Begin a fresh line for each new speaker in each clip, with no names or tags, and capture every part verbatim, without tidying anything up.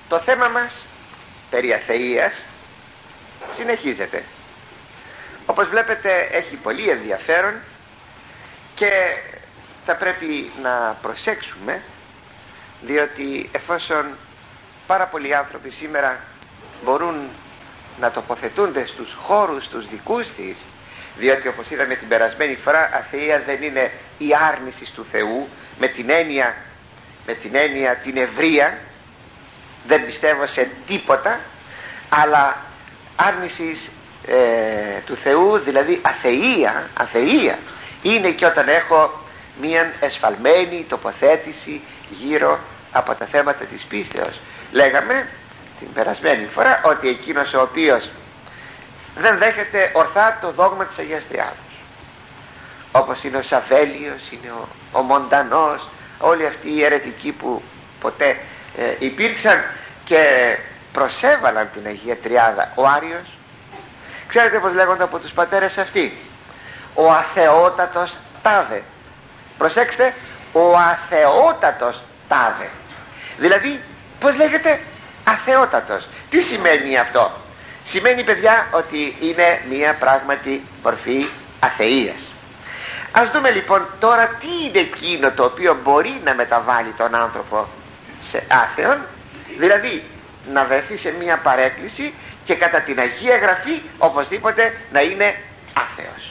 το θέμα μας περί αθείας συνεχίζεται. Όπως βλέπετε έχει πολύ ενδιαφέρον και θα πρέπει να προσέξουμε, διότι εφόσον πάρα πολλοί άνθρωποι σήμερα μπορούν να τοποθετούνται στους χώρους τους δικούς της, διότι όπως είδαμε την περασμένη φορά, αθεία δεν είναι η άρνηση του Θεού με την έννοια, με την έννοια την ευρεία, δεν πιστεύω σε τίποτα, αλλά άρνησης ε, του Θεού, δηλαδή αθεία, αθεία είναι και όταν έχω μια εσφαλμένη τοποθέτηση γύρω από τα θέματα της πίστεως. Λέγαμε την περασμένη φορά ότι εκείνος ο οποίος δεν δέχεται ορθά το δόγμα της Αγίας Τριάδος, όπως είναι ο Σαβέλιος, είναι ο, ο Μοντανός, όλοι αυτοί οι αιρετικοί που ποτέ ε, υπήρξαν και προσέβαλαν την Αγία Τριάδα, ο Άριος, ξέρετε πως λέγονται από τους πατέρες αυτοί? Ο αθεότατος τάδε. Προσέξτε, ο αθεότατος τάδε. Δηλαδή πως λέγεται αθεότατος? Τι σημαίνει αυτό? Σημαίνει, παιδιά, ότι είναι μία πράγματι μορφή αθείας. Ας δούμε λοιπόν τώρα τι είναι εκείνο το οποίο μπορεί να μεταβάλει τον άνθρωπο σε άθεον, δηλαδή να βρεθεί σε μία παρέκκληση και κατά την Αγία Γραφή οπωσδήποτε να είναι άθεος.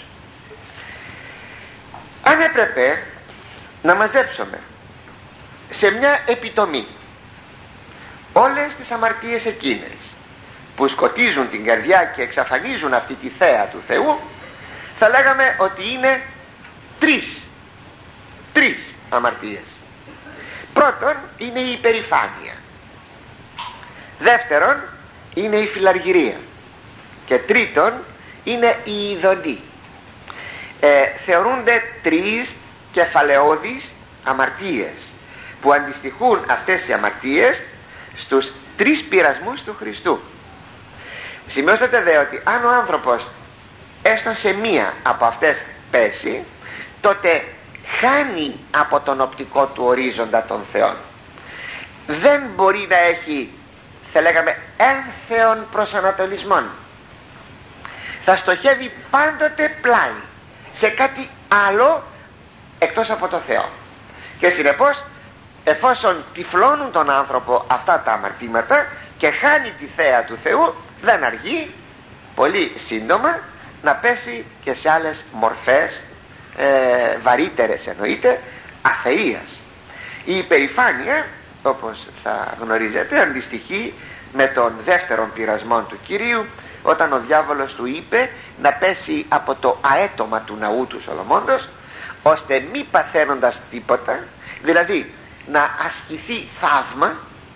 Αν έπρεπε να μαζέψουμε σε μια επιτομή όλες τις αμαρτίες εκείνες που σκοτίζουν την καρδιά και εξαφανίζουν αυτή τη θέα του Θεού, θα λέγαμε ότι είναι τρεις τρεις αμαρτίες. Πρώτον είναι η υπερηφάνεια, δεύτερον είναι η φιλαργυρία και τρίτον είναι η ειδονή. ε, θεωρούνται τρεις κεφαλαιώδεις αμαρτίες που αντιστοιχούν αυτές οι αμαρτίες στους τρεις πειρασμούς του Χριστού. Σημειώσατε δε ότι αν ο άνθρωπος έστω σε μία από αυτές πέσει, τότε χάνει από τον οπτικό του ορίζοντα των Θεών. Δεν μπορεί να έχει, θα λέγαμε, ένθεον προσανατολισμών. Θα στοχεύει πάντοτε πλάι σε κάτι άλλο εκτός από το Θεό. Και συνεπώς, εφόσον τυφλώνουν τον άνθρωπο αυτά τα αμαρτήματα και χάνει τη θέα του Θεού, δεν αργεί πολύ σύντομα να πέσει και σε άλλες μορφές, ε, βαρύτερες εννοείται, αθείας. Η υπερηφάνεια, όπως θα γνωρίζετε, αντιστοιχεί με τον δεύτερον πειρασμό του Κυρίου, όταν ο διάβολος του είπε να πέσει από το αέτομα του ναού του Σολομώντος, ώστε μη παθαίνοντας τίποτα, δηλαδή να ασκηθεί θαύμα,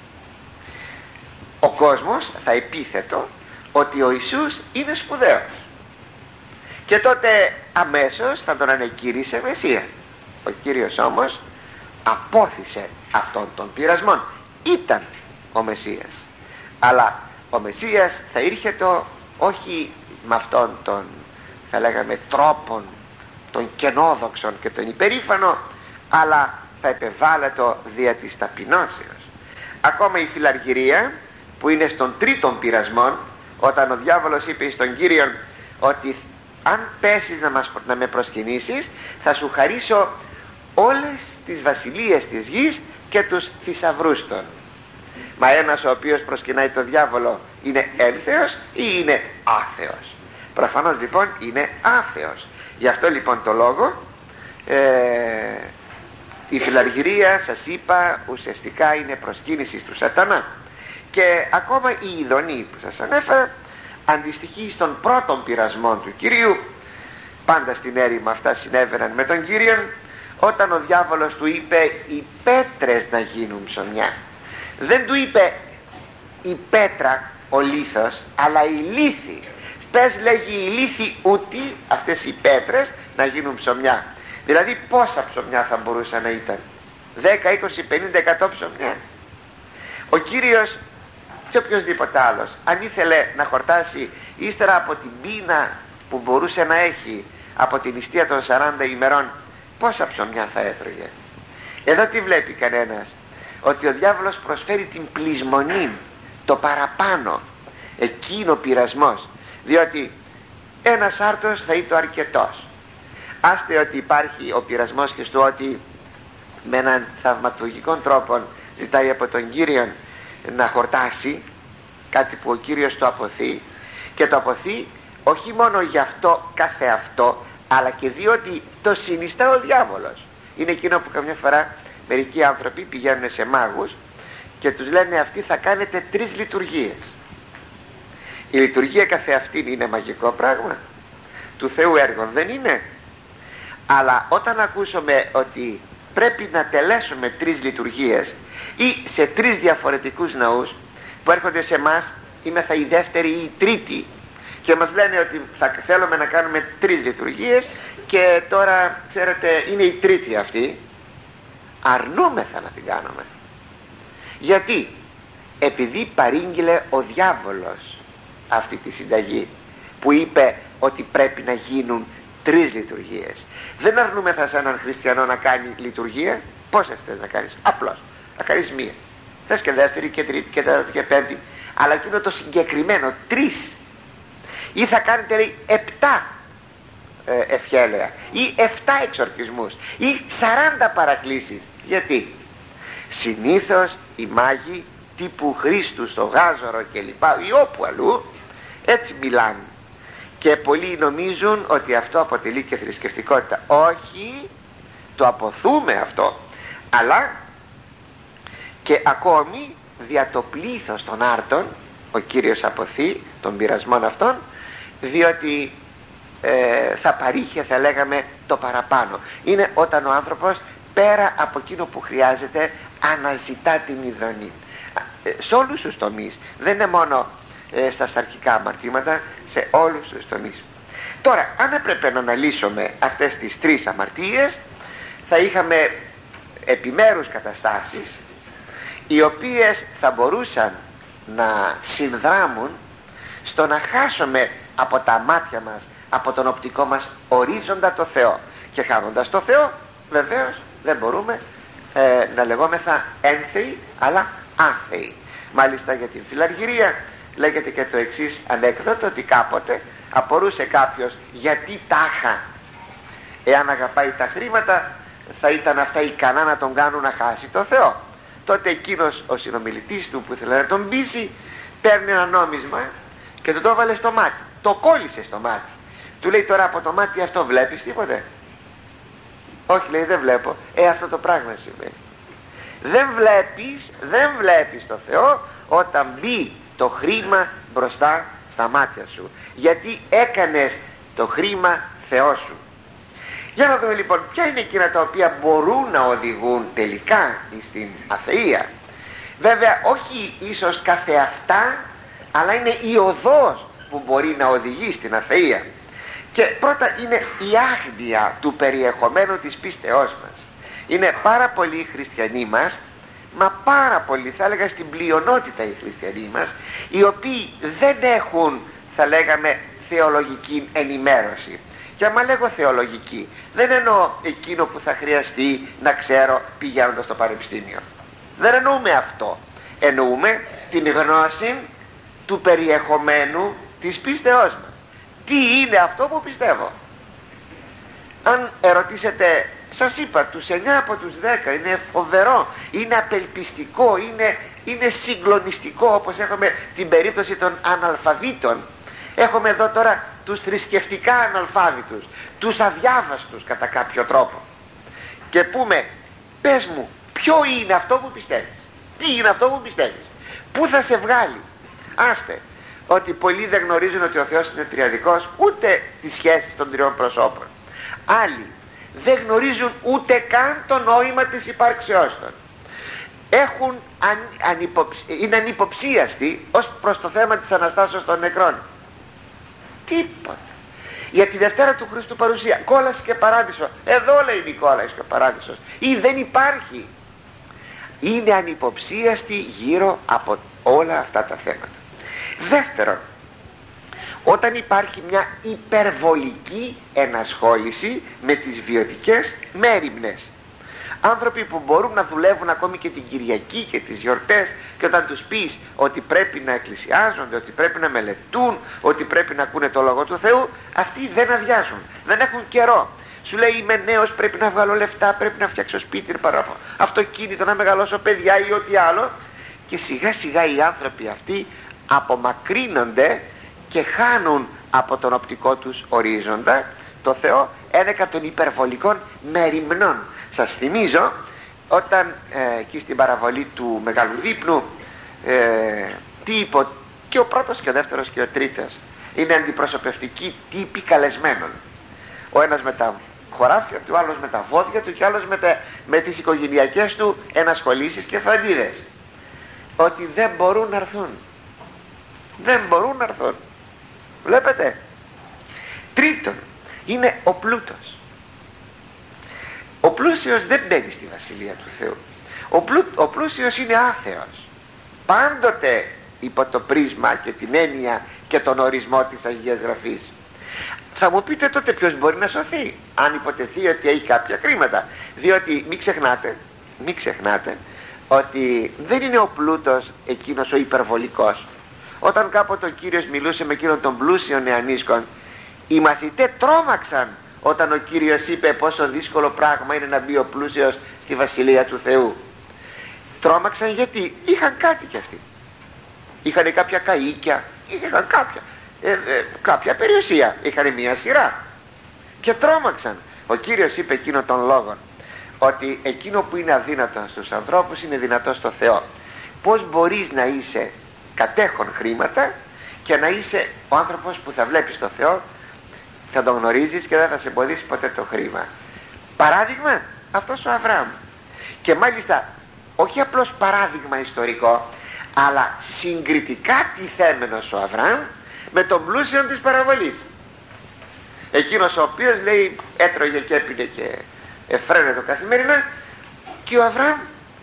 ο κόσμος θα επίθετο ότι ο Ιησούς είναι σπουδαίος και τότε αμέσως θα τον ανεκήρυσε Μεσσία. Ο Κύριος όμως απόθυσε αυτόν τον πειρασμόν. Ήταν ο Μεσσίας, αλλά ο Μεσσίας θα ήρχεται όχι με αυτόν τον, θα λέγαμε, τρόπον τον κενόδοξον και τον υπερήφανο, αλλά θα επεβάλλεται δια της ταπεινώσεως. Ακόμα η φιλαργυρία, που είναι στον τρίτον πειρασμόν, όταν ο διάβολος είπε στον Κύριον ότι αν πέσεις να, μας, να με προσκυνήσεις, θα σου χαρίσω όλες τις βασιλείες της γης και τους θησαυρούς των. Μα ένας ο οποίος προσκυνάει τον διάβολο είναι ένθεος ή είναι άθεος? Προφανώς λοιπόν είναι άθεος. Γι' αυτό λοιπόν το λόγο ε, η φιλαργυρία, σας είπα, ουσιαστικά είναι προσκύνηση του σατανά. Και ακόμα η ειδονή που σας ανέφερα αντιστοιχεί στον πρώτον πειρασμό του Κυρίου. Πάντα στην έρημο αυτά συνέβαιναν με τον Κύριον, όταν ο διάβολος του είπε οι πέτρες να γίνουν ψωμιά. Δεν του είπε η πέτρα ο λίθος, αλλά η λίθη. Πες, λέγει, η λίθη ούτι αυτές οι πέτρες να γίνουν ψωμιά. Δηλαδή πόσα ψωμιά θα μπορούσαν να ήταν? δέκα, είκοσι, πενήντα, εκατό ψωμιά. Ο Κύριος και οποιοσδήποτε άλλος, αν ήθελε να χορτάσει ύστερα από την πείνα που μπορούσε να έχει από την νηστεία των σαράντα ημερών, πόσα ψωμιά θα έτρωγε? Εδώ τι βλέπει κανένας? Ότι ο διάβολος προσφέρει την πλεισμονή το παραπάνω, εκείνο πειρασμός, διότι ένας άρτος θα είναι το αρκετός. Άστε ότι υπάρχει ο πειρασμός και στο ότι με έναν θαυματουργικό τρόπο ζητάει από τον Κύριο να χορτάσει κάτι που ο Κύριος το αποθεί, και το αποθεί όχι μόνο γι' αυτό κάθε αυτό, αλλά και διότι το συνιστά ο διάβολος. Είναι εκείνο που καμιά φορά μερικοί άνθρωποι πηγαίνουν σε μάγους και τους λένε αυτοί θα κάνετε τρεις λειτουργίες. Η λειτουργία καθεαυτήν είναι μαγικό πράγμα, του Θεού έργων δεν είναι? Αλλά όταν ακούσουμε ότι πρέπει να τελέσουμε τρεις λειτουργίες ή σε τρεις διαφορετικούς ναούς που έρχονται σε εμάς, είμεθα η δεύτερη ή η τρίτη, και μας λένε ότι θα θέλουμε να κάνουμε τρεις λειτουργίες και τώρα ξέρετε είναι η τρίτη αυτή, αρνούμεθα να την κάνουμε. Γιατί? Επειδή παρήγγειλε ο διάβολος αυτή τη συνταγή που είπε ότι πρέπει να γίνουν τρεις λειτουργίες. Δεν αρνούμεθα σε έναν χριστιανό να κάνει λειτουργία. Πόσες θες να κάνεις? Απλώς να κάνεις μία. Θες και δεύτερη και τρίτη και τέταρτη και πέμπτη, αλλά εκείνο το συγκεκριμένο τρεις. Ή θα κάνετε λέει επτά ε, ευχέλαια ή εφτά εξορκισμούς ή σαράντα παρακλήσεις. Γιατί? Συνήθως οι μάγοι τύπου Χρήστου στο Γάζορο και λοιπά ή όπου αλλού έτσι μιλάνε, και πολλοί νομίζουν ότι αυτό αποτελεί και θρησκευτικότητα. Όχι, το αποθούμε αυτό, αλλά και ακόμη δια το πλήθος των άρτων ο Κύριος αποθεί των πειρασμών αυτών, διότι ε, θα παρήχε, θα λέγαμε, το παραπάνω. Είναι όταν ο άνθρωπος πέρα από εκείνο που χρειάζεται αναζητά την ειδονή ε, σε όλους τους τομείς, δεν είναι μόνο ε, στα σαρκικά αμαρτήματα, σε όλους τους τομείς. Τώρα, αν έπρεπε να αναλύσουμε αυτές τις τρεις αμαρτίες, θα είχαμε επιμέρους καταστάσεις οι οποίες θα μπορούσαν να συνδράμουν στο να χάσουμε από τα μάτια μας, από τον οπτικό μας ορίζοντα το Θεό, και χάνοντας το Θεό βεβαίως δεν μπορούμε ε, να λεγόμεθα ένθεοι αλλά άθεοι. Μάλιστα για την φιλαργυρία λέγεται και το εξής ανέκδοτο, ότι κάποτε απορούσε κάποιος γιατί τάχα, εάν αγαπάει τα χρήματα, θα ήταν αυτά ικανά να τον κάνουν να χάσει το Θεό. Τότε εκείνος ο συνομιλητής του που ήθελε να τον πείσει παίρνει ένα νόμισμα και του το έβαλε στο μάτι, το κόλλησε στο μάτι. Του λέει, τώρα από το μάτι αυτό βλέπεις τίποτε? Όχι, λέει, δεν βλέπω. Ε, αυτό το πράγμα σημαίνει. Δεν βλέπεις, δεν βλέπεις το Θεό όταν μπει το χρήμα μπροστά στα μάτια σου, γιατί έκανες το χρήμα Θεό σου. Για να δούμε λοιπόν ποια είναι εκείνα τα οποία μπορούν να οδηγούν τελικά στην αθεία. Βέβαια όχι ίσως καθεαυτά, αλλά είναι η οδός που μπορεί να οδηγεί στην αθεία. Και πρώτα είναι η άγνοια του περιεχομένου της πίστεώς μας. Είναι πάρα πολλοί χριστιανοί μας, μα πάρα πολλοί, θα έλεγα στην πλειονότητα οι χριστιανοί μας, οι οποίοι δεν έχουν, θα λέγαμε, θεολογική ενημέρωση. Και άμα λέγω θεολογική, δεν εννοώ εκείνο που θα χρειαστεί να ξέρω πηγαίνοντας στο πανεπιστήμιο. Δεν εννοούμε αυτό. Εννοούμε την γνώση του περιεχομένου της πίστεώς μας. Τι είναι αυτό που πιστεύω? Αν ερωτήσετε, σας είπα, τους εννιά από τους δέκα, είναι φοβερό, είναι απελπιστικό, είναι, είναι συγκλονιστικό, όπως έχουμε την περίπτωση των αναλφαβήτων. Έχουμε εδώ τώρα τους θρησκευτικά αναλφάβητους, τους αδιάβαστους κατά κάποιο τρόπο, και πούμε, πες μου, ποιο είναι αυτό που πιστεύεις? Τι είναι αυτό που πιστεύεις? Πού θα σε βγάλει? Άστε, ότι πολλοί δεν γνωρίζουν ότι ο Θεός είναι τριαδικός, ούτε τις σχέσεις των τριών προσώπων. Άλλοι δεν γνωρίζουν ούτε καν το νόημα της υπάρξεώς των. Έχουν αν, ανυποψ, είναι ανυποψίαστοι ως προς το θέμα της Αναστάσεως των νεκρών. Τίποτα. Για τη Δευτέρα του Χριστού παρουσία, κόλαση και παράδεισο, εδώ λέει η κόλαση και ο παράδεισος, ή δεν υπάρχει. Είναι ανυποψίαστοι γύρω από όλα αυτά τα θέματα. Δεύτερον, όταν υπάρχει μια υπερβολική ενασχόληση με τις βιωτικές μέριμνες, άνθρωποι που μπορούν να δουλεύουν ακόμη και την Κυριακή και τις γιορτές, και όταν τους πεις ότι πρέπει να εκκλησιάζονται, ότι πρέπει να μελετούν, ότι πρέπει να ακούνε το Λόγο του Θεού, αυτοί δεν αδειάζουν, δεν έχουν καιρό. Σου λέει είμαι νέος, πρέπει να βγάλω λεφτά, πρέπει να φτιάξω σπίτι, αυτοκίνητο, να μεγαλώσω παιδιά ή ό,τι άλλο, και σιγά σιγά οι άνθρωποι αυτοί απομακρύνονται και χάνουν από τον οπτικό τους ορίζοντα το Θεό, ένεκα των υπερβολικών μεριμνών. Σας θυμίζω όταν ε, εκεί στην παραβολή του Μεγάλου Δείπνου, ε, τι είπε, και ο πρώτος και ο δεύτερος και ο τρίτος είναι αντιπροσωπευτικοί τύποι καλεσμένων, ο ένας με τα χωράφια του, ο άλλος με τα βόδια του και άλλος με, τα, με τις οικογενειακές του ενασχολήσεις και φροντίδες, ότι δεν μπορούν να έρθουν, δεν μπορούν να έρθουν. Βλέπετε. Τρίτον είναι ο πλούτος. Ο πλούσιος δεν μπαίνει στη Βασιλεία του Θεού. Ο, πλού, ο πλούσιος είναι άθεος, πάντοτε υπό το πρίσμα και την έννοια και τον ορισμό της Αγίας Γραφής. Θα μου πείτε τότε ποιος μπορεί να σωθεί, αν υποτεθεί ότι έχει κάποια χρήματα, διότι μην ξεχνάτε, μην ξεχνάτε ότι δεν είναι ο πλούτος εκείνος ο υπερβολικός. Όταν κάποτε ο Κύριος μιλούσε με εκείνον τον πλούσιο νεανίσκον, οι μαθητές τρόμαξαν όταν ο Κύριος είπε πόσο δύσκολο πράγμα είναι να μπει ο πλούσιος στη Βασιλεία του Θεού. Τρόμαξαν γιατί είχαν κάτι κι αυτοί, είχαν κάποια καΐκια, είχαν κάποια ε, ε, κάποια περιουσία, είχαν μια σειρά και τρόμαξαν. Ο Κύριος είπε εκείνο τον λόγο, ότι εκείνο που είναι αδύνατο στους ανθρώπους είναι δυνατό στο Θεό. Πώς μπορείς να είσαι κατέχον χρήματα και να είσαι ο άνθρωπος που θα βλέπεις το Θεό, θα τον γνωρίζεις και δεν θα σε εμποδίσει ποτέ το χρήμα? Παράδειγμα αυτός ο Αβραάμ, και μάλιστα όχι απλώς παράδειγμα ιστορικό, αλλά συγκριτικά τιθέμενος ο Αβραάμ με τον πλούσιο της παραβολής, εκείνος ο οποίος λέει έτρωγε και έπινε και εφραίνε το καθημερινά, και ο Αβραάμ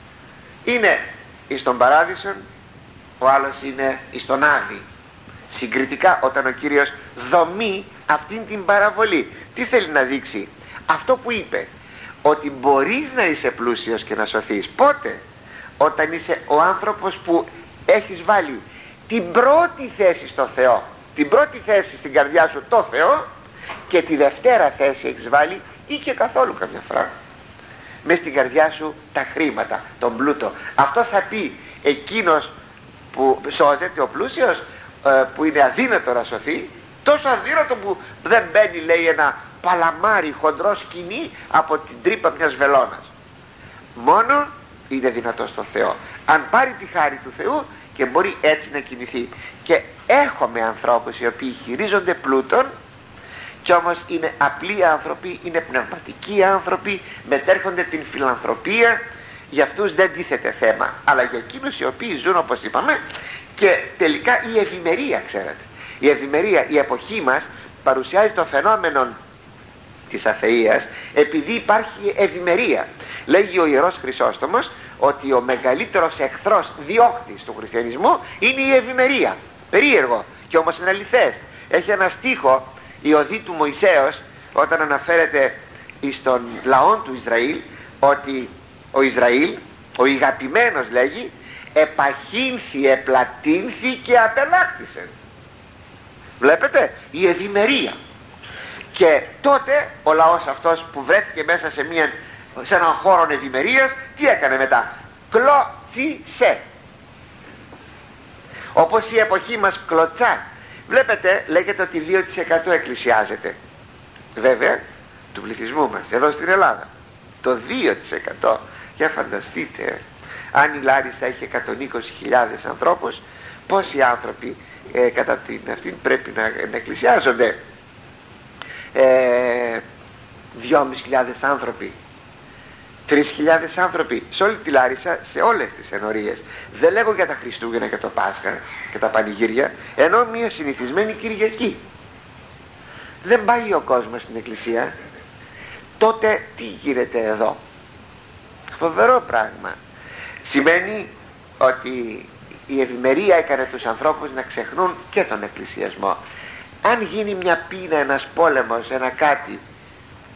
είναι εις τον παράδεισον, ο άλλος είναι εις τον Άδη. Συγκριτικά, όταν ο Κύριος δομεί αυτήν την παραβολή, τι θέλει να δείξει? Αυτό που είπε, ότι μπορείς να είσαι πλούσιος και να σωθείς. Πότε? Όταν είσαι ο άνθρωπος που έχεις βάλει την πρώτη θέση στο Θεό, την πρώτη θέση στην καρδιά σου το Θεό, και τη δευτέρα θέση έχεις βάλει, ή και καθόλου καμιά φορά, μες στην καρδιά σου τα χρήματα, τον πλούτο. Αυτό θα πει εκείνος που σώζεται, ο πλούσιος, που είναι αδύνατο να σωθεί, τόσο αδύνατο που δεν μπαίνει, λέει, ένα παλαμάρι χοντρό σκηνή από την τρύπα μιας βελόνας. Μόνο είναι δυνατό στο Θεό, αν πάρει τη χάρη του Θεού και μπορεί έτσι να κινηθεί. Και έρχομαι ανθρώπους οι οποίοι χειρίζονται πλούτον, κι όμως είναι απλοί άνθρωποι, είναι πνευματικοί άνθρωποι, μετέρχονται την φιλανθρωπία, για αυτούς δεν τίθεται θέμα. Αλλά για εκείνους οι οποίοι ζουν, όπως είπαμε, και τελικά η ευημερία, ξέρετε, η ευημερία, η εποχή μας παρουσιάζει το φαινόμενο της αθείας επειδή υπάρχει ευημερία. Λέγει ο Ιερός Χρυσόστομος ότι ο μεγαλύτερος εχθρός διώκτης του χριστιανισμού είναι η ευημερία. Περίεργο, και όμως είναι αληθές. Έχει ένα στίχο η οδή του Μωυσέως, όταν αναφέρεται στον λαό του Ισραήλ, ότι ο Ισραήλ, ο ηγαπημένος, λέγει, επαχύνθη, επλατύνθη και απελάκτησε. Βλέπετε, η ευημερία. Και τότε ο λαός αυτός που βρέθηκε μέσα σε, μια, σε έναν χώρο ευημερίας, τι έκανε μετά? Κλωτσίσε. Όπως η εποχή μας κλωτσά. Βλέπετε, λέγεται ότι δύο τοις εκατό εκκλησιάζεται, βέβαια, του πληθυσμού μας εδώ στην Ελλάδα. Το δύο τοις εκατό. Για φανταστείτε, αν η Λάρισα έχει εκατόν είκοσι χιλιάδες ανθρώπους, πόσοι άνθρωποι ε, κατά την αυτήν πρέπει να, να εκκλησιάζονται? ε, δυόμισι χιλιάδες άνθρωποι, τρεις χιλιάδες άνθρωποι σε όλη τη Λάρισα, σε όλες τις ενορίες. Δεν λέγω για τα Χριστούγεννα και το Πάσχα και τα πανηγύρια, ενώ μια συνηθισμένη Κυριακή. Δεν πάει ο κόσμος στην εκκλησία. Τότε τι γίνεται εδώ? Φοβερό πράγμα. Σημαίνει ότι η ευημερία έκανε τους ανθρώπους να ξεχνούν και τον εκκλησιασμό. Αν γίνει μια πείνα, ένας πόλεμος, ένα κάτι,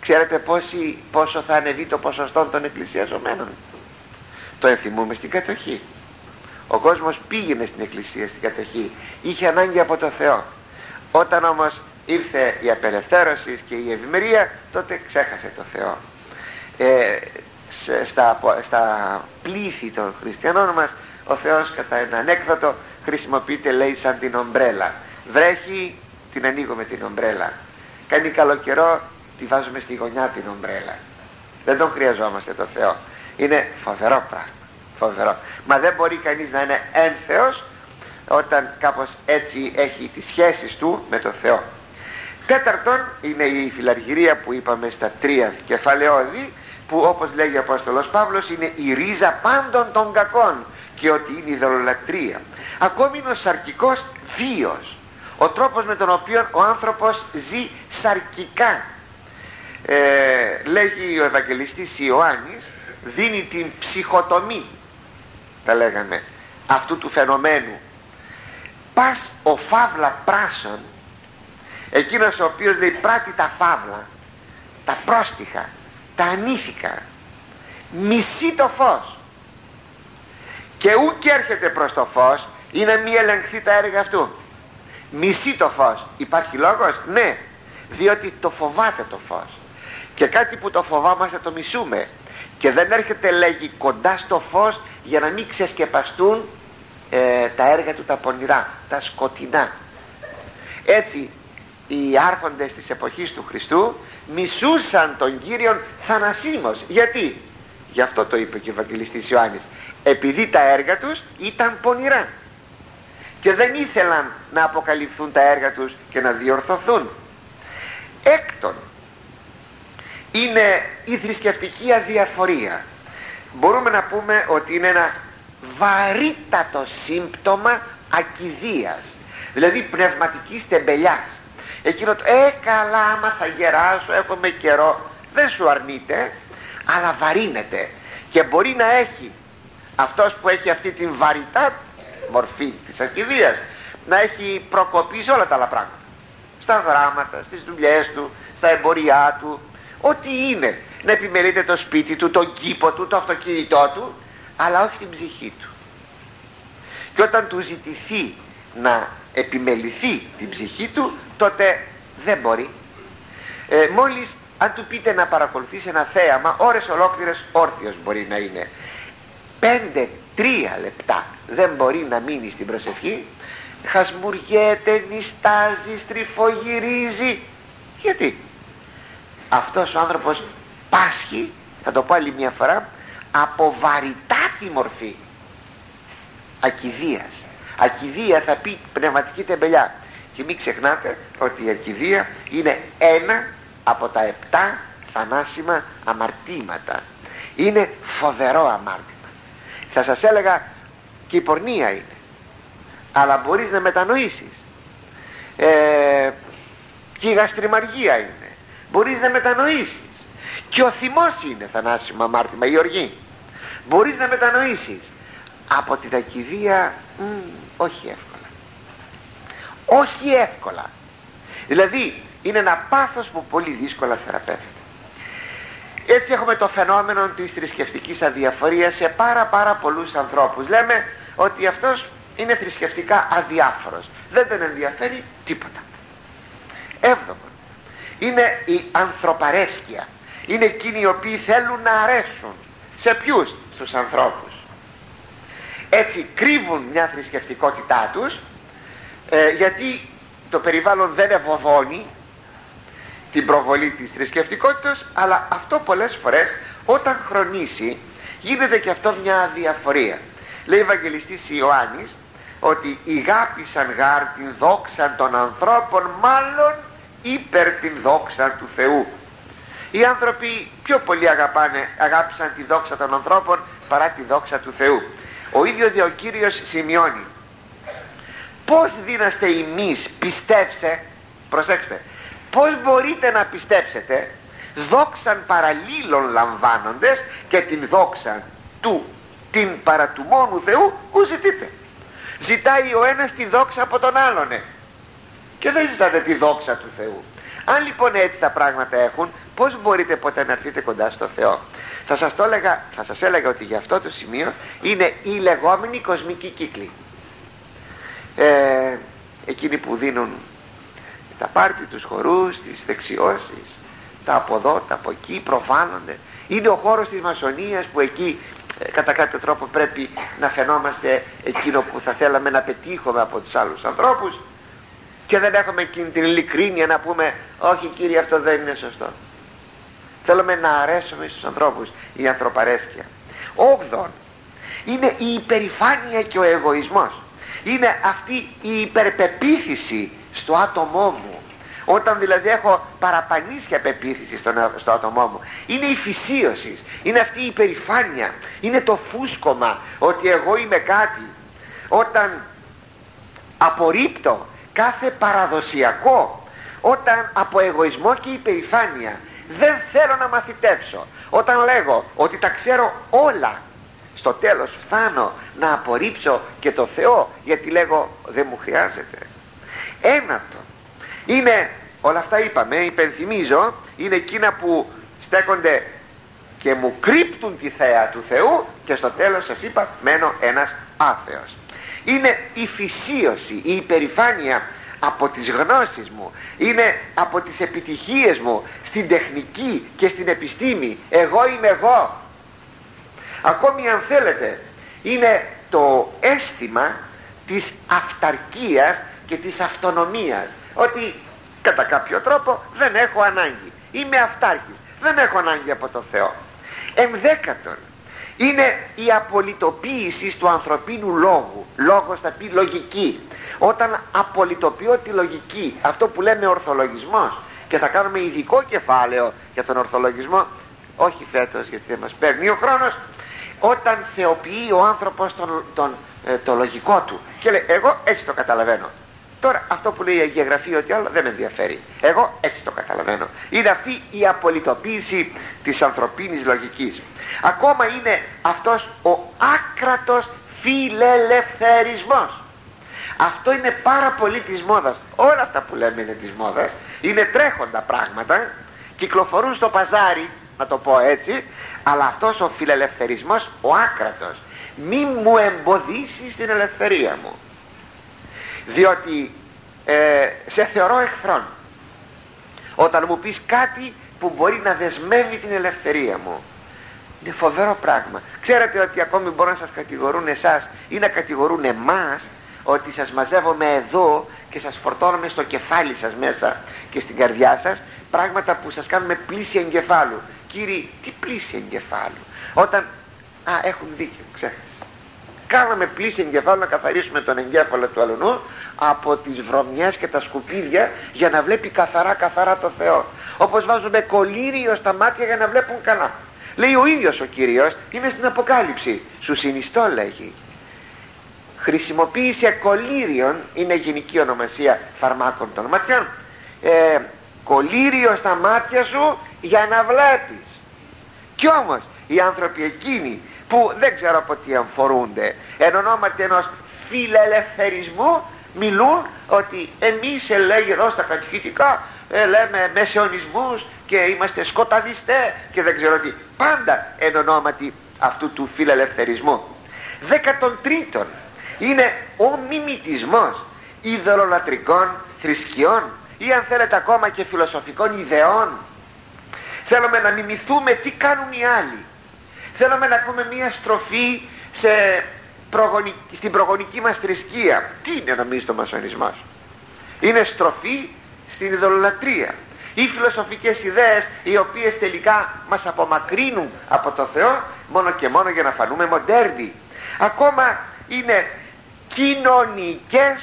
Ξέρετε πόσοι, πόσο θα ανεβεί το ποσοστό των εκκλησιαζομένων? Το ενθυμούμε στην κατοχή. Ο κόσμος πήγαινε στην εκκλησία στην κατοχή, είχε ανάγκη από το Θεό. Όταν όμως ήρθε η απελευθέρωση και η ευημερία, τότε ξέχασε το Θεό. ε, στα, στα πλήθη των χριστιανών μας ο Θεός κατά ένα ανέκδοτο χρησιμοποιείται, λέει, σαν την ομπρέλα. Βρέχει, την ανοίγουμε την ομπρέλα. Κάνει καλό καιρό, τη βάζουμε στη γωνιά την ομπρέλα. Δεν τον χρειαζόμαστε το Θεό. Είναι φοβερό πράγμα, φοβερό. Μα δεν μπορεί κανείς να είναι ένθεος όταν κάπως έτσι έχει τις σχέσεις του με το Θεό. Τέταρτον είναι η φιλαργυρία που είπαμε στα τρία κεφαλαιώδη, που όπως λέγει ο Απόστολος Παύλος είναι η ρίζα πάντων των κακών, και ότι είναι η ειδωλολατρεία. Ακόμη είναι ο σαρκικός βίος, ο τρόπος με τον οποίο ο άνθρωπος ζει σαρκικά. ε, λέγει ο Ευαγγελιστής Ιωάννης, δίνει την ψυχοτομή, τα λέγαμε, αυτού του φαινομένου. Πας ο φαύλα πράσων, εκείνος ο οποίος, λέει, πράττει τα φαύλα, τα πρόστιχα, τα ανήθικα, μισεί το φως και ούκ έρχεται προς το φως, ή να μη ελεγχθεί τα έργα αυτού. Μισεί το φως. Υπάρχει λόγος? Ναι, διότι το φοβάται το φως, και κάτι που το φοβάμαστε το μισούμε, και δεν έρχεται, λέγει, κοντά στο φως για να μην ξεσκεπαστούν ε, τα έργα του τα πονηρά, τα σκοτεινά. Έτσι οι άρχοντες της εποχής του Χριστού μισούσαν τον Κύριον θανασίμως. Γιατί? Γι' αυτό το είπε και ο Ευαγγελιστής Ιωάννης, επειδή τα έργα τους ήταν πονηρά και δεν ήθελαν να αποκαλυφθούν τα έργα τους και να διορθωθούν. Έκτον είναι η θρησκευτική αδιαφορία. Μπορούμε να πούμε ότι είναι ένα βαρύτατο σύμπτωμα ακηδείας, δηλαδή πνευματικής τεμπελιάς. Εκείνο το «ε καλά, άμα θα γεράσω, έχουμε καιρό», δεν σου αρνείται, αλλά βαρύνεται, και μπορεί να έχει αυτός που έχει αυτή την βαρυτά μορφή της ακηδείας να έχει προκοπεί σε όλα τα άλλα πράγματα, στα γράμματα, στις δουλειές του, στα εμποριά του, ό,τι είναι, να επιμελείται το σπίτι του, τον κήπο του, το αυτοκίνητό του, αλλά όχι την ψυχή του. Και όταν του ζητηθεί να επιμεληθεί την ψυχή του, τότε δεν μπορεί. ε, μόλις αν του πείτε να παρακολουθήσει ένα θέαμα, ώρες ολόκληρες όρθιος μπορεί να είναι, πέντε τρία λεπτά δεν μπορεί να μείνει στην προσευχή, χασμουριέται, νιστάζει, στριφογυρίζει. Γιατί? Αυτός ο άνθρωπος πάσχει, θα το πω άλλη μια φορά, από βαρυτάτη μορφή ακηδείας. Ακηδεία θα πει πνευματική τεμπελιά, και μην ξεχνάτε ότι η ακηδεία είναι ένα από τα επτά θανάσιμα αμαρτήματα. Είναι φοβερό αμάρτημα. Θα σας έλεγα και η πορνεία είναι, αλλά μπορείς να μετανοήσεις. ε, και η γαστριμαργία είναι, μπορείς να μετανοήσεις. Και ο θυμός είναι θανάσιμο αμάρτημα, η οργή, μπορείς να μετανοήσεις. Από την ακηδεία μ, όχι εύκολα, όχι εύκολα. Δηλαδή είναι ένα πάθος που πολύ δύσκολα θεραπεύεται. Έτσι έχουμε το φαινόμενο της θρησκευτικής αδιαφορίας σε πάρα πάρα πολλούς ανθρώπους. Λέμε ότι αυτός είναι θρησκευτικά αδιάφορος, δεν τον ενδιαφέρει τίποτα. Έβδομον είναι η ανθρωπαρέσκεια. Είναι εκείνοι οι οποίοι θέλουν να αρέσουν. Σε ποιους? Στους ανθρώπους. Έτσι κρύβουν μια θρησκευτικότητά τους, ε, γιατί το περιβάλλον δεν ευωδώνει την προβολή της θρησκευτικότητας, αλλά αυτό πολλές φορές όταν χρονίσει γίνεται και αυτό μια αδιαφορία. Λέει ο Ευαγγελιστής Ιωάννης ότι ηγάπησαν γάρ την δόξα των ανθρώπων μάλλον υπέρ την δόξα του Θεού. Οι άνθρωποι πιο πολύ αγαπάνε, αγάπησαν τη δόξα των ανθρώπων παρά τη δόξα του Θεού. Ο ίδιος ο Κύριος σημειώνει, πώς δίναστε εμείς πιστεύσε, προσέξτε, πώς μπορείτε να πιστέψετε δόξαν παραλλήλων λαμβάνοντες και την δόξα του, την παρά του μόνου Θεού που ζητείτε. Ζητάει ο ένας τη δόξα από τον άλλον, και δεν ζητάτε τη δόξα του Θεού. Αν λοιπόν έτσι τα πράγματα έχουν, Πώς μπορείτε ποτέ να έρθετε κοντά στο Θεό? Θα σας το έλεγα, θα σας έλεγα ότι για αυτό το σημείο είναι η λεγόμενη κοσμική κύκλη. ε, Εκείνοι που δίνουν τα πάρτι, τους χορούς, τις δεξιώσεις, τα από εδώ, τα από εκεί, προφάνονται. Είναι ο χώρος της μασονίας που εκεί ε, κατά κάποιο τρόπο πρέπει να φαινόμαστε εκείνο που θα θέλαμε να πετύχουμε από τους άλλους ανθρώπους, και δεν έχουμε εκείνη την ειλικρίνεια να πούμε όχι κύριε, αυτό δεν είναι σωστό. Θέλουμε να αρέσουμε στους ανθρώπους, η ανθρωπαρέσκεια. Όγδον, είναι η υπερηφάνεια και ο εγωισμός. Είναι αυτή η υπερπεποίθηση στο άτομό μου, όταν δηλαδή έχω παραπανήσια πεποίθηση στο, στο άτομό μου. Είναι η φυσίωση, είναι αυτή η υπερηφάνεια, είναι το φούσκωμα ότι εγώ είμαι κάτι. Όταν απορρίπτω κάθε παραδοσιακό, όταν από εγωισμό και υπερηφάνεια δεν θέλω να μαθητεύσω, όταν λέγω ότι τα ξέρω όλα, στο τέλος φτάνω να απορρίψω και το Θεό, γιατί λέγω δεν μου χρειάζεται. Ένατο, είναι όλα αυτά είπαμε, υπενθυμίζω, είναι εκείνα που στέκονται και μου κρύπτουν τη θέα του Θεού, και στο τέλος σας είπα μένω ένας άθεος. Είναι η φυσίωση, η υπερηφάνεια από τις γνώσεις μου, είναι από τις επιτυχίες μου στην τεχνική και στην επιστήμη. Εγώ είμαι εγώ. Ακόμη αν θέλετε είναι το αίσθημα της αυταρκίας και της αυτονομίας, ότι κατά κάποιο τρόπο δεν έχω ανάγκη, είμαι αυτάρκης, δεν έχω ανάγκη από το Θεό. Ενδέκατον, είναι η απολυτοποίηση του ανθρωπίνου λόγου. Λόγος θα πει λογική. Όταν απολυτοποιώ τη λογική, αυτό που λέμε ορθολογισμός, και θα κάνουμε ειδικό κεφάλαιο για τον ορθολογισμό, όχι φέτος γιατί δεν μας παίρνει ο χρόνος, όταν θεοποιεί ο άνθρωπος τον, τον, ε, το λογικό του και λέει εγώ έτσι το καταλαβαίνω. Τώρα αυτό που λέει η Αγία Γραφή ότι άλλο δεν με ενδιαφέρει, εγώ έτσι το καταλαβαίνω. Είναι αυτή η απολυτοποίηση της ανθρωπίνης λογικής. Ακόμα είναι αυτός ο άκρατος φιλελευθερισμός. Αυτό είναι πάρα πολύ της μόδας. Όλα αυτά που λέμε είναι της μόδας, είναι τρέχοντα πράγματα, κυκλοφορούν στο παζάρι, να το πω έτσι, αλλά αυτός ο φιλελευθερισμός, ο άκρατος, μη μου εμποδίσει την ελευθερία μου, διότι ε, σε θεωρώ εχθρόν όταν μου πεις κάτι που μπορεί να δεσμεύει την ελευθερία μου. Είναι φοβερό πράγμα. Ξέρετε ότι ακόμη μπορούν να σας κατηγορούν εσάς ή να κατηγορούν εμάς ότι σας μαζεύομαι εδώ και σας φορτώνομαι στο κεφάλι σας μέσα και στην καρδιά σας πράγματα που σας κάνουμε πλήση εγκεφάλου. Κύριοι, τι πλήση εγκεφάλου? Όταν, α, έχουν δίκιο, ξέχασα, κάναμε πλήση εγκεφάλου να καθαρίσουμε τον εγκέφαλο του αλουνού από τις βρωμιές και τα σκουπίδια, για να βλέπει καθαρά καθαρά το Θεό. Όπως βάζουμε κολύριο στα μάτια για να βλέπουν καλά. Λέει ο ίδιος ο Κύριος, είναι στην Αποκάλυψη, σου συνιστώ λέγει. Χρησιμοποίησε κολύριον, είναι γενική ονομασία φαρμάκων των ματιών, ε, κολύριο στα μάτια σου για να βλέπεις. Κι όμως οι άνθρωποι εκείνοι που δεν ξέρω από τι αμφορούνται, εν ονόματι ενός φιλελευθερισμού, μιλούν ότι εμείς ε, λέγει εδώ στα κατηχητικά ε, λέμε μεσαιωνισμούς και είμαστε σκοταδιστές και δεν ξέρω τι, πάντα εν ονόματι αυτού του φιλελευθερισμού. Δέκατον τρίτον, είναι ο μιμητισμός ειδωλολατρικών θρησκειών ή αν θέλετε ακόμα και φιλοσοφικών ιδεών. Θέλουμε να μιμηθούμε τι κάνουν οι άλλοι. Θέλουμε να πούμε μια στροφή σε προγονική, στην προγονική μας θρησκεία. Τι είναι νομίζει το μασονισμός? Είναι στροφή στην ειδωλολατρία. Ή φιλοσοφικές ιδέες οι οποίες τελικά μας απομακρύνουν από το Θεό μόνο και μόνο για να φανούμε μοντέρνοι. Ακόμα είναι κοινωνικές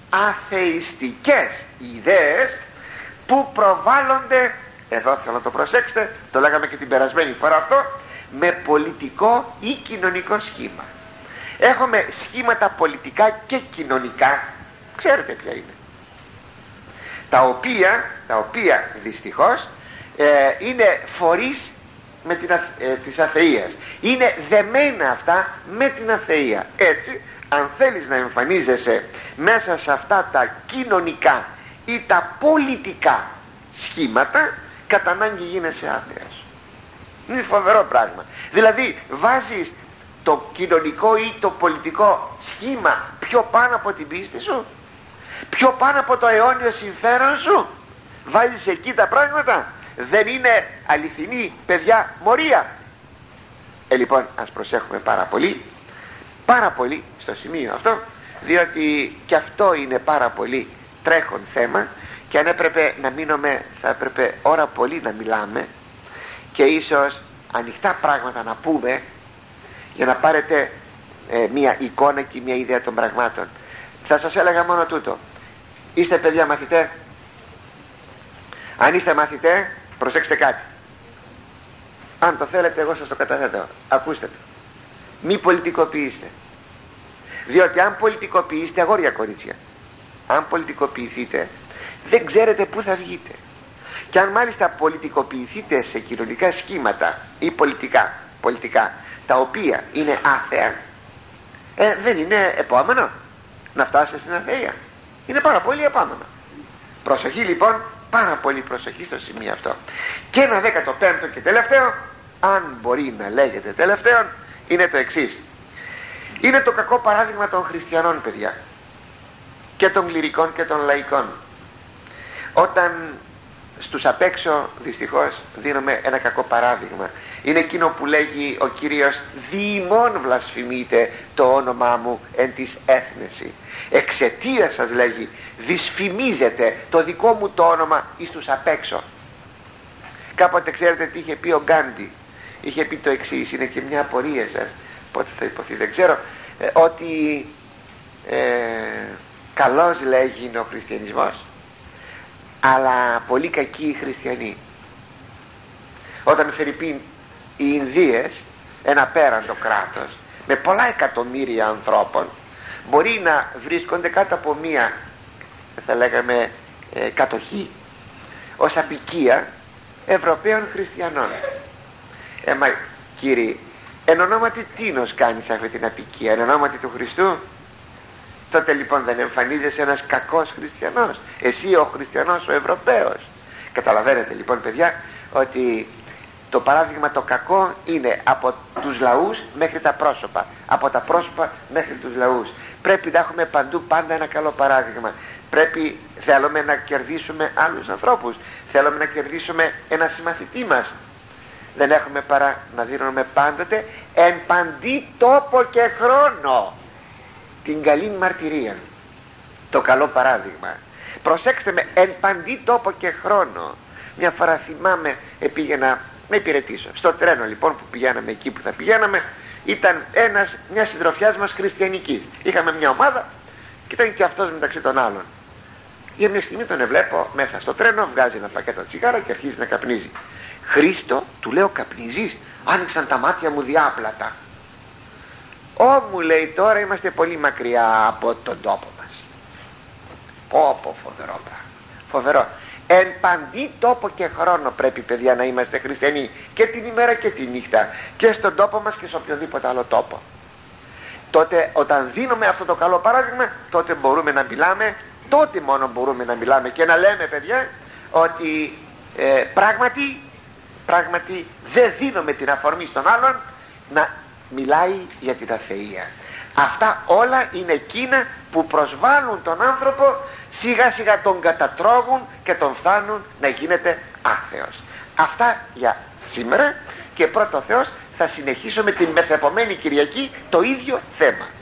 αθεϊστικές ιδέες που προβάλλονται, εδώ θέλω να το προσέξετε, το λέγαμε και την περασμένη φορά αυτό, με πολιτικό ή κοινωνικό σχήμα. Έχουμε σχήματα πολιτικά και κοινωνικά, ξέρετε ποια είναι, τα οποία, τα οποία δυστυχώς ε, είναι φορείς με την, ε, της αθείας, είναι δεμένα αυτά με την αθεία. Έτσι αν θέλεις να εμφανίζεσαι μέσα σε αυτά τα κοινωνικά ή τα πολιτικά σχήματα, κατά ανάγκη γίνεσαι άθεος. Είναι φοβερό πράγμα. Δηλαδή βάζεις το κοινωνικό ή το πολιτικό σχήμα πιο πάνω από την πίστη σου, πιο πάνω από το αιώνιο συμφέρον σου. Βάζεις εκεί τα πράγματα. Δεν είναι αληθινή, παιδιά, μορία. Ε λοιπόν ας προσέχουμε πάρα πολύ, πάρα πολύ στο σημείο αυτό, διότι και αυτό είναι πάρα πολύ τρέχον θέμα, και αν έπρεπε να μείνουμε θα έπρεπε ώρα πολύ να μιλάμε και ίσως ανοιχτά πράγματα να πούμε για να πάρετε ε, μια εικόνα και μια ιδέα των πραγμάτων. Θα σας έλεγα μόνο τούτο: είστε παιδιά μαθητέ? Αν είστε μαθητέ, προσέξτε κάτι. Αν το θέλετε εγώ σας το καταθέτω, ακούστε το. Μη πολιτικοποιήστε. Διότι αν πολιτικοποιήσετε, αγόρια κορίτσια, αν πολιτικοποιηθείτε, δεν ξέρετε πού θα βγείτε. Και αν μάλιστα πολιτικοποιηθείτε σε κοινωνικά σχήματα ή πολιτικά, πολιτικά τα οποία είναι άθεα, ε, δεν είναι επόμενο να φτάσετε στην αθεία. Είναι πάρα πολύ επόμενο. Προσοχή λοιπόν, πάρα πολύ προσοχή στο σημείο αυτό. Και ένα δέκατο πέμπτο και τελευταίο, αν μπορεί να λέγεται τελευταίο, είναι το εξής. Είναι το κακό παράδειγμα των χριστιανών, παιδιά, και των κληρικών και των λαϊκών. Όταν στους απ' έξω δυστυχώς δίνουμε ένα κακό παράδειγμα, είναι εκείνο που λέγει ο Κύριος: διημών βλασφημείτε το όνομά μου εν της έθνεση. Εξαιτίας σας, λέγει, δυσφημίζετε το δικό μου το όνομα εις τους απ' έξω. Κάποτε ξέρετε τι είχε πει ο Γκάντι? Είχε πει το εξής, είναι και μια απορία σας, πότε θα υποθεί δεν ξέρω, ε, ότι ε, καλός, λέγει, είναι ο χριστιανισμός, αλλά πολύ κακοί οι χριστιανοί. Όταν φερειπίν οι Ινδίες, ένα πέραντο κράτος με πολλά εκατομμύρια ανθρώπων, μπορεί να βρίσκονται κάτω από μία, θα λέγαμε, ε, κατοχή ως απικία Ευρωπαίων χριστιανών. Ε, μα κύριε, εν ονόματι τίνος κάνεις αυτή την απικία? Εν ονόματι του Χριστού? Τότε λοιπόν δεν εμφανίζεσαι ένας κακός χριστιανός? Εσύ ο χριστιανός, ο Ευρωπαίος. Καταλαβαίνετε λοιπόν, παιδιά, ότι το παράδειγμα το κακό είναι από τους λαούς μέχρι τα πρόσωπα, από τα πρόσωπα μέχρι τους λαούς. Πρέπει να έχουμε παντού πάντα ένα καλό παράδειγμα. Πρέπει, θέλουμε να κερδίσουμε άλλους ανθρώπους, θέλουμε να κερδίσουμε ένα συμμαθητή μας, δεν έχουμε παρά να δίνουμε πάντοτε εν παντή τόπο και χρόνο την καλή μαρτυρία, το καλό παράδειγμα. Προσέξτε με, εν παντή τόπο και χρόνο. Μια φορά θυμάμαι, πήγαινα να υπηρετήσω στο τρένο λοιπόν που πηγαίναμε εκεί που θα πηγαίναμε. Ήταν ένας, μια συντροφιάς μας χριστιανικής. Είχαμε μια ομάδα και ήταν και αυτός μεταξύ των άλλων. Για μια στιγμή τον εβλέπω μέσα στο τρένο, βγάζει ένα πακέτο τσιγάρα και αρχίζει να καπνίζει. Χρήστο, του λέω, καπνίζεις? Άνοιξαν τα μάτια μου διάπλατα. Ω, μου λέει, τώρα είμαστε πολύ μακριά από τον τόπο μας. Πω πω, φοβερό πράγμα, φοβερό. Εν παντή τόπο και χρόνο πρέπει, παιδιά, να είμαστε χριστιανοί, και την ημέρα και τη νύχτα, και στον τόπο μας και σε οποιοδήποτε άλλο τόπο. Τότε όταν δίνουμε αυτό το καλό παράδειγμα, τότε μπορούμε να μιλάμε, τότε μόνο μπορούμε να μιλάμε και να λέμε, παιδιά, ότι ε, πράγματι πράγματι δεν δίνουμε την αφορμή στον άλλον να μιλάει για την αθεία. Αυτά όλα είναι εκείνα που προσβάλλουν τον άνθρωπο, σιγά σιγά τον κατατρώγουν και τον φτάνουν να γίνεται άθεος. Αυτά για σήμερα, και πρώτο Θεός θα συνεχίσουμε την μεθεπομένη Κυριακή το ίδιο θέμα.